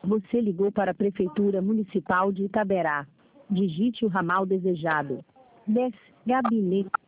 Você ligou para a Prefeitura Municipal de Itaberá. Digite o ramal desejado. 10. Gabinete.